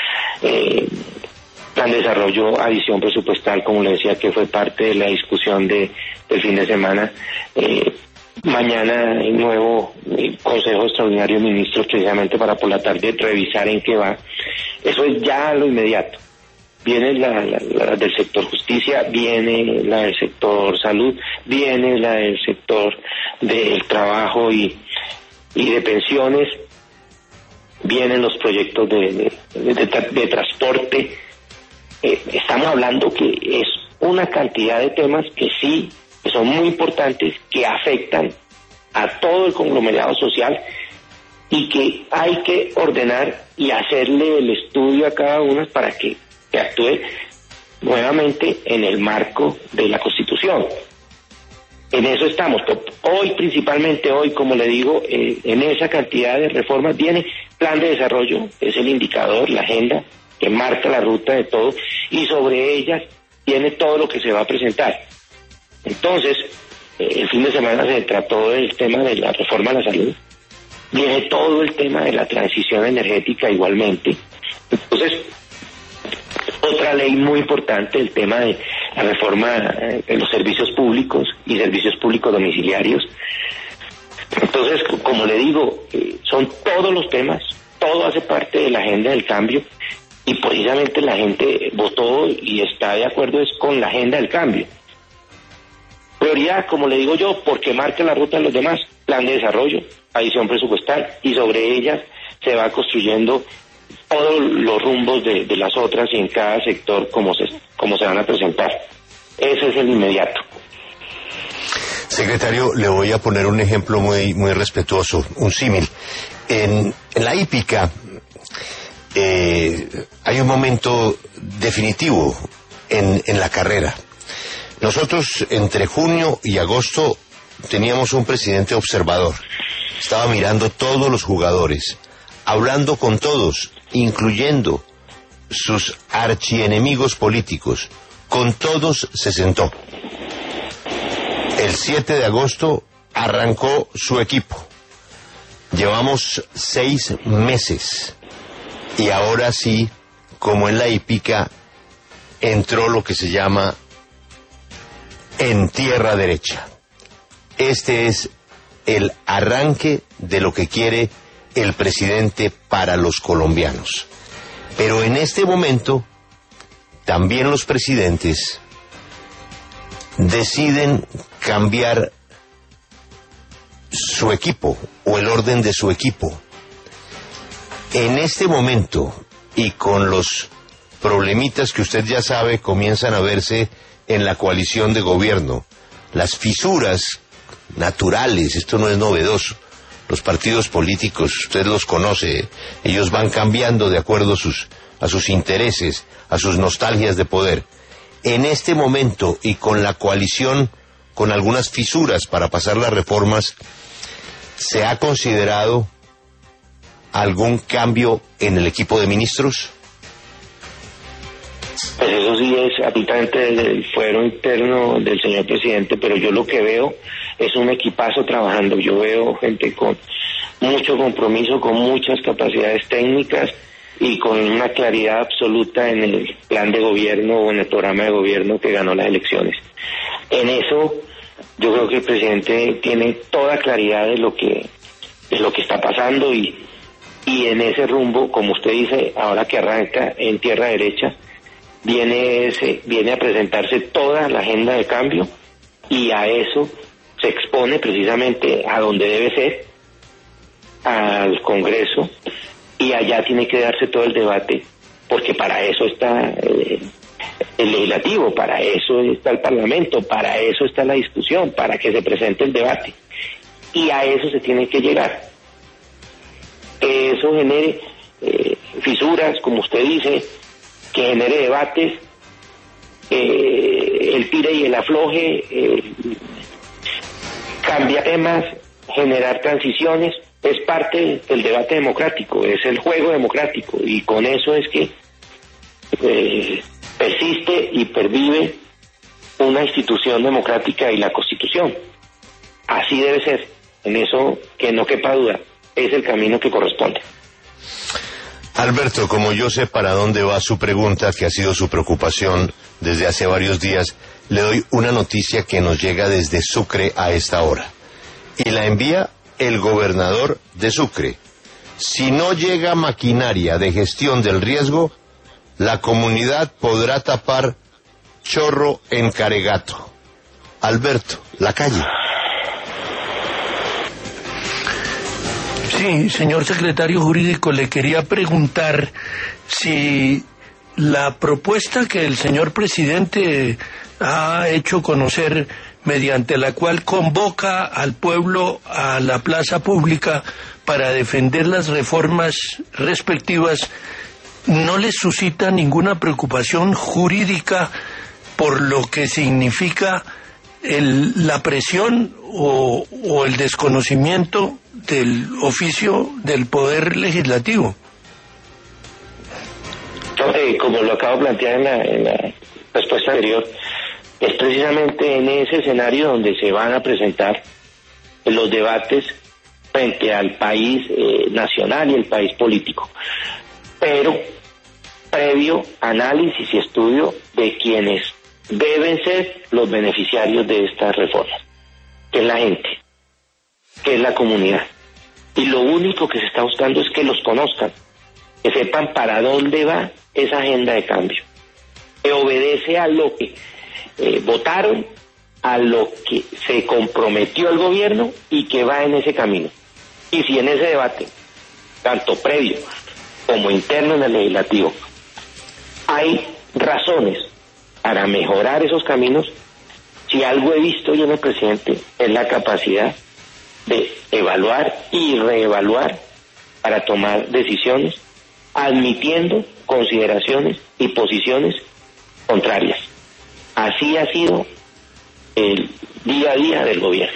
Plan de desarrollo, adición presupuestal, como le decía, que fue parte de la discusión del fin de semana. Mañana el nuevo Consejo Extraordinario de Ministros, precisamente para por la tarde revisar en qué va. Eso es ya lo inmediato. Viene la del sector justicia, viene la del sector salud, viene la del sector del trabajo y de pensiones, vienen los proyectos de transporte. Estamos hablando que es una cantidad de temas que sí, que son muy importantes, que afectan a todo el conglomerado social y que hay que ordenar y hacerle el estudio a cada uno para que actúe nuevamente en el marco de la Constitución. En eso estamos. Hoy, principalmente hoy, como le digo, en esa cantidad de reformas viene plan de desarrollo, es el indicador, la agenda que marca la ruta de todo, y sobre ellas tiene todo lo que se va a presentar. Entonces, el fin de semana se trató del tema de la reforma a la salud, viene todo el tema de la transición energética igualmente. Entonces, otra ley muy importante, el tema de la reforma de los servicios públicos y servicios públicos domiciliarios. Entonces, como le digo, son todos los temas, todo hace parte de la agenda del cambio, y precisamente la gente votó y está de acuerdo es con la agenda del cambio. Prioridad, como le digo yo, porque marca la ruta de los demás, plan de desarrollo, adición presupuestal, y sobre ellas se va construyendo todos los rumbos de las otras y en cada sector como se van a presentar. Ese es el inmediato.
Secretario, le voy a poner un ejemplo muy, muy respetuoso, un símil. En la hípica hay un momento definitivo en la carrera. Nosotros entre junio y agosto teníamos un presidente observador. Estaba mirando todos los jugadores, hablando con todos, incluyendo sus archienemigos políticos. Con todos se sentó. El 7 de agosto arrancó su equipo. Llevamos 6 meses. Y ahora sí, como en la hípica, entró lo que se llama en tierra derecha. Este es el arranque de lo que quiere el presidente para los colombianos. Pero en este momento, también los presidentes deciden cambiar su equipo o el orden de su equipo. En este momento, y con los problemitas que usted ya sabe comienzan a verse en la coalición de gobierno, las fisuras naturales, esto no es novedoso. Los partidos políticos, usted los conoce, ellos van cambiando de acuerdo a sus intereses, a sus nostalgias de poder. En este momento, y con la coalición, con algunas fisuras para pasar las reformas, ¿se ha considerado algún cambio en el equipo de ministros?
Pues eso sí es absolutamente del fuero interno del señor presidente, pero yo lo que veo es un equipazo trabajando. Yo veo gente con mucho compromiso, con muchas capacidades técnicas y con una claridad absoluta en el plan de gobierno o en el programa de gobierno que ganó las elecciones. En eso yo creo que el presidente tiene toda claridad de lo que está pasando y en ese rumbo, como usted dice, ahora que arranca en tierra derecha, viene a presentarse toda la agenda de cambio y a eso se expone precisamente a donde debe ser, al Congreso, y allá tiene que darse todo el debate, porque para eso está el legislativo, para eso está el Parlamento, para eso está la discusión, para que se presente el debate, y a eso se tiene que llegar. Que eso genere fisuras, como usted dice, que genere debates, el tire y el afloje, cambiar temas, generar transiciones, es parte del debate democrático, es el juego democrático, y con eso es que persiste y pervive una institución democrática y la Constitución. Así debe ser, en eso que no quepa duda, es el camino que corresponde.
Alberto, como yo sé para dónde va su pregunta, que ha sido su preocupación desde hace varios días, le doy una noticia que nos llega desde Sucre a esta hora. Y la envía el gobernador de Sucre. Si no llega maquinaria de gestión del riesgo, la comunidad podrá tapar chorro en Caregato. Alberto, la calle.
Sí, señor secretario jurídico, le quería preguntar si la propuesta que el señor presidente ha hecho conocer, mediante la cual convoca al pueblo a la plaza pública para defender las reformas respectivas, no le suscita ninguna preocupación jurídica por lo que significa la presión o el desconocimiento del oficio del Poder Legislativo.
Como lo acabo de plantear en la respuesta anterior, es precisamente en ese escenario donde se van a presentar los debates frente al país nacional y el país político, pero previo análisis y estudio de quienes deben ser los beneficiarios de estas reformas, que es la gente, que es la comunidad. Y lo único que se está buscando es que los conozcan, que sepan para dónde va esa agenda de cambio, que obedece a lo que votaron, a lo que se comprometió el gobierno y que va en ese camino. Y si en ese debate, tanto previo como interno en el legislativo, hay razones para mejorar esos caminos, si algo he visto yo en el presidente es la capacidad de evaluar y reevaluar para tomar decisiones, admitiendo consideraciones y posiciones contrarias. Así ha sido el día a día del gobierno.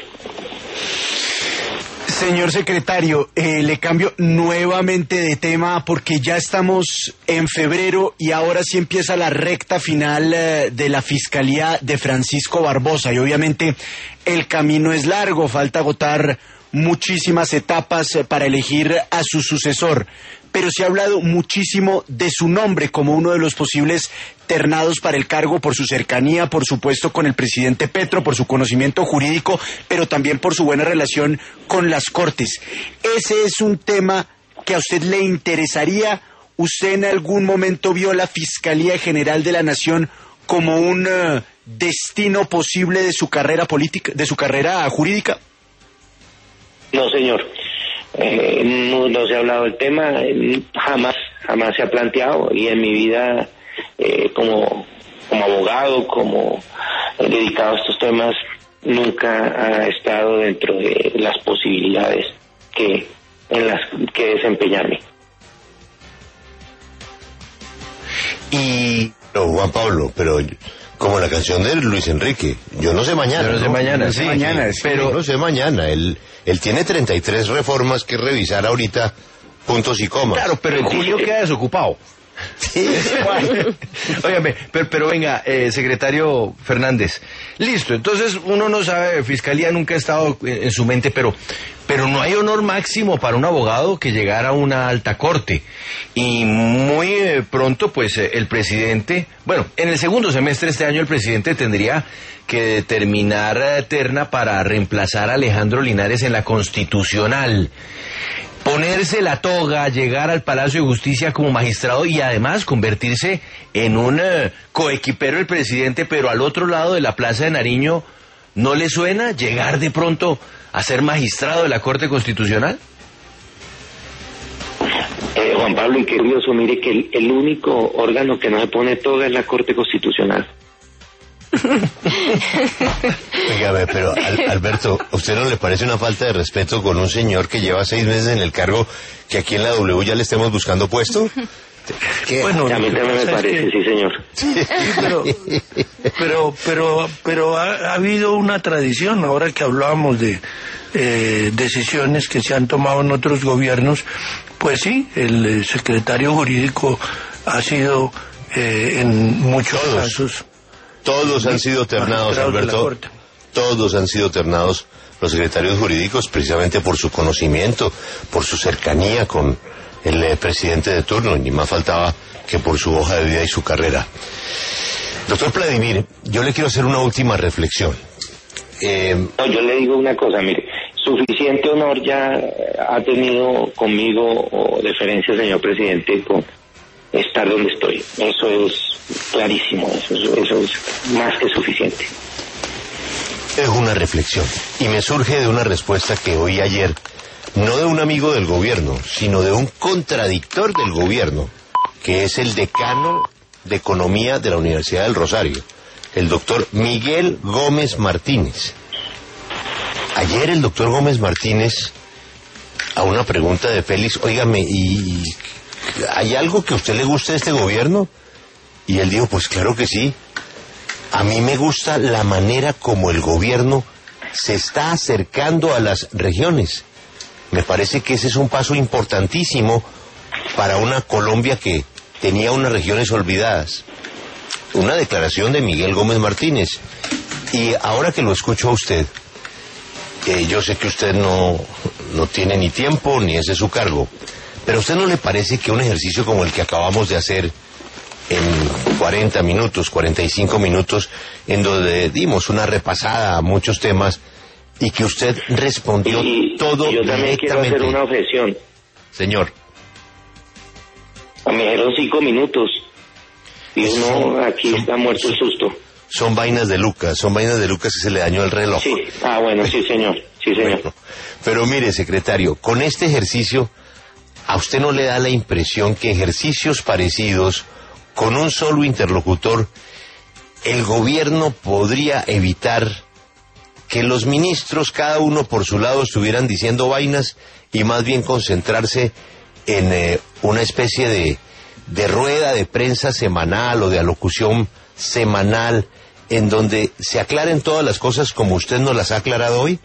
Señor secretario, le cambio nuevamente de tema porque ya estamos en febrero y ahora sí empieza la recta final de la Fiscalía de Francisco Barbosa y obviamente el camino es largo, falta agotar muchísimas etapas para elegir a su sucesor, pero se ha hablado muchísimo de su nombre como uno de los posibles ternados para el cargo por su cercanía, por supuesto, con el presidente Petro, por su conocimiento jurídico, pero también por su buena relación con las Cortes. ¿Ese es un tema que a usted le interesaría? ¿Usted en algún momento vio la Fiscalía General de la Nación como un destino posible de su carrera política, de su carrera jurídica?
No, señor. No se ha hablado del tema, jamás se ha planteado, y en mi vida como abogado, como dedicado a estos temas, nunca ha estado dentro de las posibilidades en las que desempeñarme.
Y no, Juan Pablo, pero como la canción de Luis Enrique, yo no sé mañana.
Yo no sé mañana, sí.
Pero no sé mañana. Él tiene 33 reformas que revisar ahorita, puntos y comas.
Claro, pero en julio queda desocupado. Sí, óigame, pero venga, secretario Fernández, listo, entonces uno no sabe, Fiscalía nunca ha estado en su mente, pero no hay honor máximo para un abogado que llegara a una alta corte, y muy pronto pues el presidente, bueno, en el segundo semestre de este año el presidente tendría que determinar terna para reemplazar a Alejandro Linares en la Constitucional. Ponerse la toga, llegar al Palacio de Justicia como magistrado y además convertirse en un coequipero del presidente, pero al otro lado de la Plaza de Nariño, ¿no le suena llegar de pronto a ser magistrado de la Corte Constitucional?
Juan Pablo, y qué curioso, mire que el único órgano que no se pone toga es la Corte Constitucional.
Dígame, pero Alberto, ¿a usted no le parece una falta de respeto con un señor que lleva 6 meses en el cargo, que aquí en la W ya le estemos buscando puesto?
¿Qué? Bueno, a mí también me parece, sí, señor.
Sí, pero ha habido una tradición, ahora que hablábamos de decisiones que se han tomado en otros gobiernos, pues sí, el secretario jurídico ha sido en muchos casos...
Todos han sido ternados, Alberto. Todos han sido ternados los secretarios jurídicos precisamente por su conocimiento, por su cercanía con el presidente de turno, y ni más faltaba que por su hoja de vida y su carrera. Doctor Vladimir, yo le quiero hacer una última reflexión.
No, yo le digo una cosa, mire, suficiente honor ya ha tenido conmigo o deferencia, señor presidente, con estar donde estoy. Eso es clarísimo, eso es más que suficiente.
Es una reflexión, y me surge de una respuesta que oí ayer, no de un amigo del gobierno, sino de un contradictor del gobierno, que es el decano de Economía de la Universidad del Rosario, el doctor Miguel Gómez Martínez. Ayer el doctor Gómez Martínez, a una pregunta de Félix, óigame, ¿y hay algo que a usted le guste de este gobierno? Y él dijo, pues claro que sí. A mí me gusta la manera como el gobierno se está acercando a las regiones. Me parece que ese es un paso importantísimo para una Colombia que tenía unas regiones olvidadas. Una declaración de Miguel Gómez Martínez. Y ahora que lo escucho a usted, yo sé que usted no tiene ni tiempo ni ese es su cargo, pero ¿a usted no le parece que un ejercicio como el que acabamos de hacer en 40 minutos, 45 minutos, en donde dimos una repasada a muchos temas y que usted respondió todo
yo también quiero hacer una objeción.
Señor.
Me dijeron 5 minutos y uno aquí está muerto el susto.
Son vainas de Lucas que se le dañó el reloj.
Sí, bueno, sí señor, sí señor.
Bueno, pero mire, secretario, con este ejercicio, ¿a usted no le da la impresión que ejercicios parecidos, con un solo interlocutor, el gobierno podría evitar que los ministros, cada uno por su lado, estuvieran diciendo vainas y más bien concentrarse en una especie de rueda de prensa semanal o de alocución semanal en donde se aclaren todas las cosas como usted nos las ha aclarado hoy?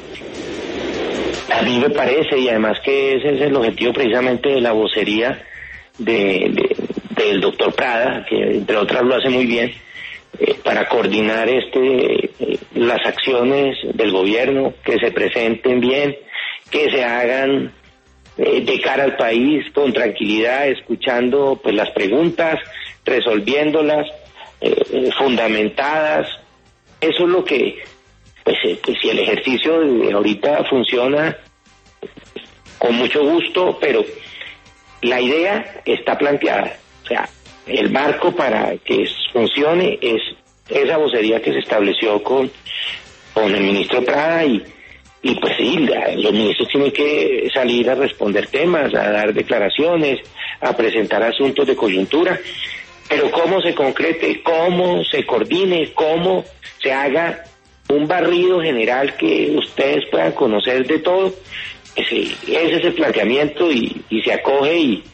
A mí me parece, y además que ese es el objetivo precisamente de la vocería del doctor Prada, que entre otras lo hace muy bien, para coordinar las acciones del gobierno, que se presenten bien, que se hagan de cara al país con tranquilidad, escuchando pues las preguntas, resolviéndolas, fundamentadas. Eso es lo que, pues si el ejercicio de ahorita funciona, con mucho gusto, pero la idea está planteada. O sea, el marco para que funcione es esa vocería que se estableció con el ministro Prada y pues sí, los ministros tienen que salir a responder temas, a dar declaraciones, a presentar asuntos de coyuntura, pero cómo se concrete, cómo se coordine, cómo se haga un barrido general que ustedes puedan conocer de todo, ese es el planteamiento y se acoge y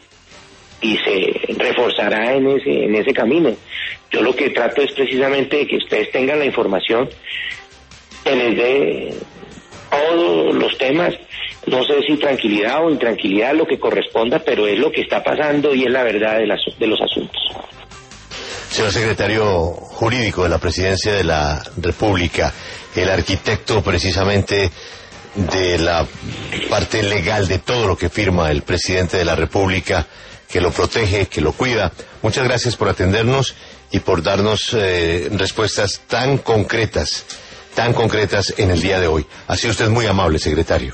se reforzará en ese camino. Yo lo que trato es precisamente de que ustedes tengan la información, que les dé todos los temas, no sé si tranquilidad o intranquilidad, lo que corresponda, pero es lo que está pasando y es la verdad de los asuntos.
Señor secretario jurídico de la Presidencia de la República, el arquitecto precisamente de la parte legal de todo lo que firma el presidente de la República, que lo protege, que lo cuida. Muchas gracias por atendernos y por darnos respuestas tan concretas en el día de hoy. Ha sido usted muy amable, secretario.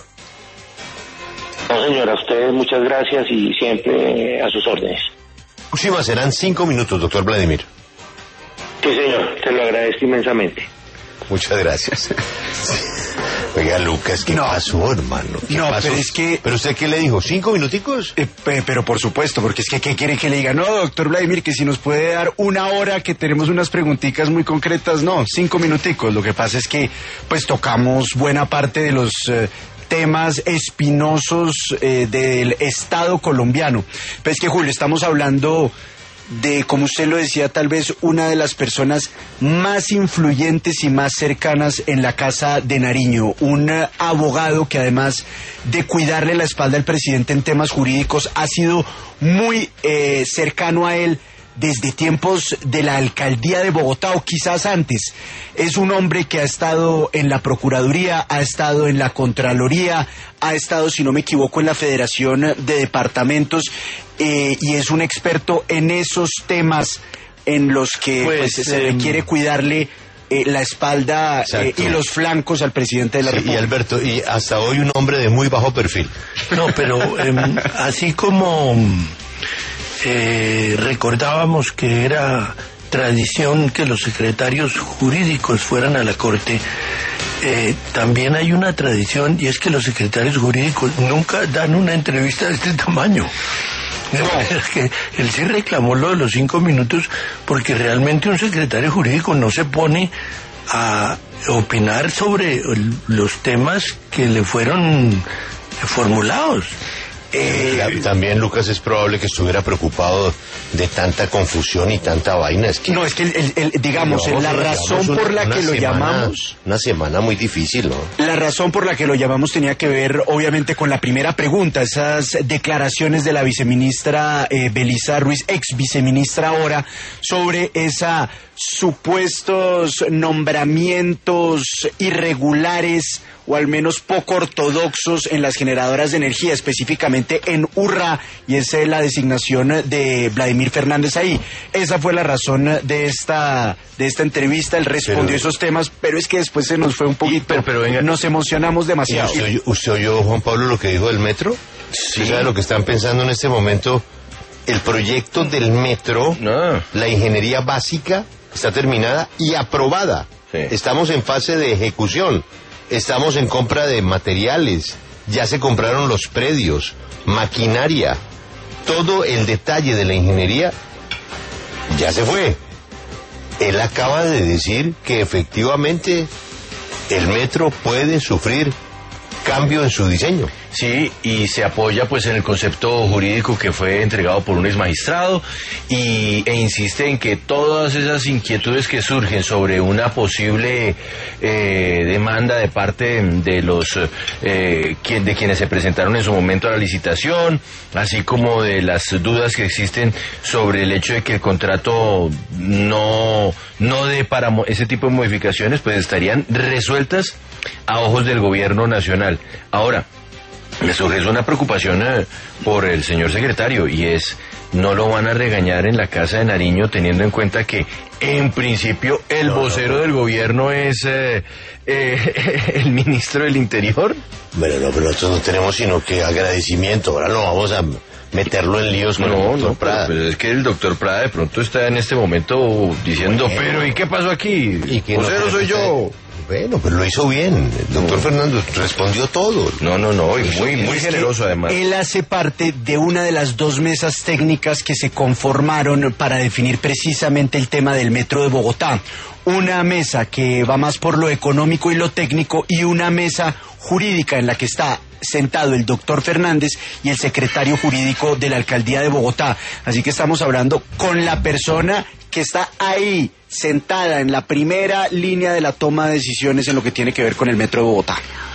No, señora, a ustedes muchas gracias y siempre a sus órdenes.
Próximas serán 5 minutos, doctor Vladimir.
Sí, señor, te lo agradezco inmensamente.
Muchas gracias. Oiga, Lucas, ¿qué pasó, hermano? ¿Qué pasó?
Pero es que...
¿Pero usted qué le dijo? ¿5 minuticos?
Pero por supuesto, porque es que ¿qué quiere que le diga? No, doctor Vladimir, que si nos puede dar 1 hora, que tenemos unas preguntitas muy concretas. No, 5 minuticos. Lo que pasa es que, pues, tocamos buena parte de los... temas espinosos del Estado colombiano. Pero es que, Julio, estamos hablando de, como usted lo decía, tal vez una de las personas más influyentes y más cercanas en la Casa de Nariño, un abogado que además de cuidarle la espalda al presidente en temas jurídicos, ha sido muy cercano a él desde tiempos de la alcaldía de Bogotá o quizás antes. Es un hombre que ha estado en la Procuraduría, ha estado en la Contraloría, ha estado, si no me equivoco, en la Federación de Departamentos y es un experto en esos temas en los que se requiere cuidarle la espalda y los flancos al presidente de la República.
Y Alberto, y hasta hoy un hombre de muy bajo perfil.
No, pero así como... recordábamos que era tradición que los secretarios jurídicos fueran a la Corte, también hay una tradición y es que los secretarios jurídicos nunca dan una entrevista de este tamaño. Que él sí reclamó lo de los 5 minutos porque realmente un secretario jurídico no se pone a opinar sobre los temas que le fueron formulados.
También, Lucas, es probable que estuviera preocupado de tanta confusión y tanta vaina. Es que,
no, es que digamos, la razón por la que lo llamamos...
Una semana muy difícil, ¿no?
La razón por la que lo llamamos tenía que ver, obviamente, con la primera pregunta, esas declaraciones de la viceministra Belisa Ruiz, ex viceministra ahora, sobre esa supuestos nombramientos irregulares o al menos poco ortodoxos en las generadoras de energía, específicamente en Urra, y esa es la designación de Vladimir Fernández ahí. Esa fue la razón de esta entrevista, él respondió esos temas, pero es que después se nos fue un poquito,
venga,
nos emocionamos demasiado.
¿Usted oyó, Juan Pablo, lo que dijo del metro? Sí. ¿Usted sabe lo que están pensando en este momento? El proyecto del metro, la ingeniería básica, está terminada y aprobada. Sí. Estamos en fase de ejecución. Estamos en compra de materiales, ya se compraron los predios, maquinaria, todo el detalle de la ingeniería ya se fue. Él acaba de decir que efectivamente el metro puede sufrir cambio en su diseño.
Sí, y se apoya pues en el concepto jurídico que fue entregado por un exmagistrado e insiste en que todas esas inquietudes que surgen sobre una posible demanda de parte de los de quienes se presentaron en su momento a la licitación, así como de las dudas que existen sobre el hecho de que el contrato no dé para ese tipo de modificaciones, pues estarían resueltas a ojos del gobierno nacional. Ahora, me surge una preocupación por el señor secretario, y es, no lo van a regañar en la Casa de Nariño, teniendo en cuenta que En principio, el vocero del gobierno es el ministro del Interior.
Bueno, no, pero nosotros no tenemos sino que agradecimiento. Ahora no vamos a meterlo en líos con el doctor Prada.
Pero es que el doctor Prada de pronto está en este momento diciendo,
Bueno,
pero ¿y qué pasó aquí?
Y que
Vocero soy yo.
Bueno, pero lo hizo bien. El doctor Fernando respondió todo.
No, y muy generoso además.
Él hace parte de una de las 2 mesas técnicas que se conformaron para definir precisamente el tema del metro de Bogotá. Una mesa que va más por lo económico y lo técnico y una mesa jurídica en la que está sentado el doctor Fernández y el secretario jurídico de la alcaldía de Bogotá. Así que estamos hablando con la persona que está ahí, sentada en la primera línea de la toma de decisiones en lo que tiene que ver con el metro de Bogotá.